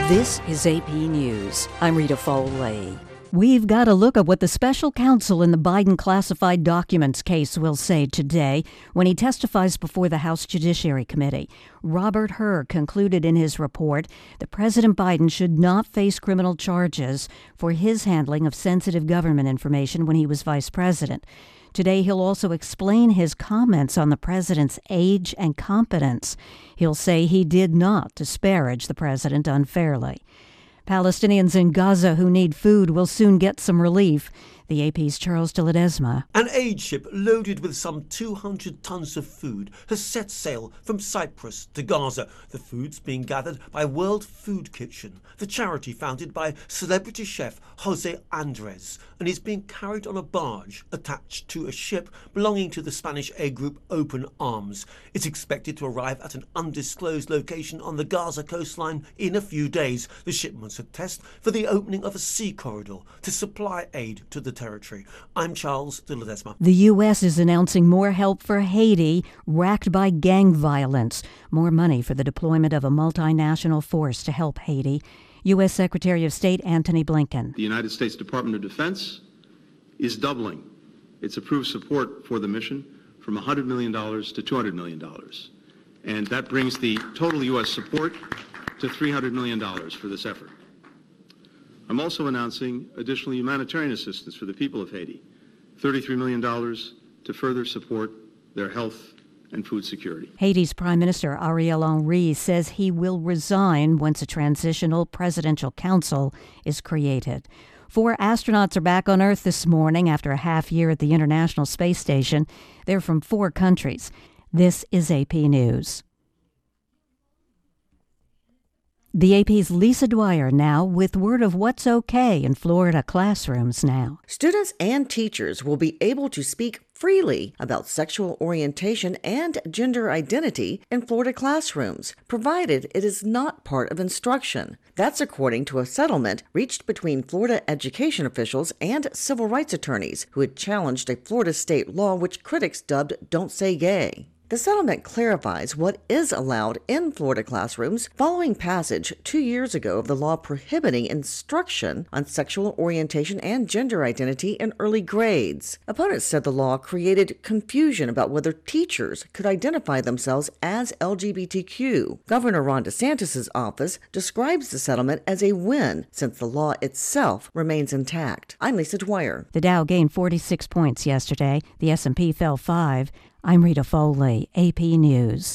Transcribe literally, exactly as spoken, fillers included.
This is A P News. I'm Rita Foley. We've got a look at what the special counsel in the Biden classified documents case will say today when he testifies before the House Judiciary Committee. Robert Hur concluded in his report that President Biden should not face criminal charges for his handling of sensitive government information when he was vice president. Today, he'll also explain his comments on the president's age and competence. He'll say he did not disparage the president unfairly. Palestinians in Gaza who need food will soon get some relief. The A P's Charles de Ledesma. An aid ship loaded with some two hundred tons of food has set sail from Cyprus to Gaza. The food's being gathered by World Food Kitchen, the charity founded by celebrity chef Jose Andres, and is being carried on a barge attached to a ship belonging to the Spanish aid group Open Arms. It's expected to arrive at an undisclosed location on the Gaza coastline in a few days. The shipment's a test for the opening of a sea corridor to supply aid to the territory. I'm Charles de Ledesma. The U S is announcing more help for Haiti, racked by gang violence. More money for the deployment of a multinational force to help Haiti. U S Secretary of State Antony Blinken. The United States Department of Defense is doubling its approved support for the mission from one hundred million dollars to two hundred million dollars. And that brings the total U S support to three hundred million dollars for this effort. I'm also announcing additional humanitarian assistance for the people of Haiti, thirty-three million dollars to further support their health and food security. Haiti's Prime Minister Ariel Henry says he will resign once a transitional presidential council is created. Four astronauts are back on Earth this morning after a half year at the International Space Station. They're from four countries. This is A P News. The A P's Lisa Dwyer now with word of what's okay in Florida classrooms now. Students and teachers will be able to speak freely about sexual orientation and gender identity in Florida classrooms, provided it is not part of instruction. That's according to a settlement reached between Florida education officials and civil rights attorneys who had challenged a Florida state law which critics dubbed Don't Say Gay. The settlement clarifies what is allowed in Florida classrooms following passage two years ago of the law prohibiting instruction on sexual orientation and gender identity in early grades. Opponents said the law created confusion about whether teachers could identify themselves as L G B T Q. Governor Ron DeSantis' office describes the settlement as a win since the law itself remains intact. I'm Lisa Dwyer. The Dow gained forty-six points yesterday. The S and P fell five. I'm Rita Foley, A P News.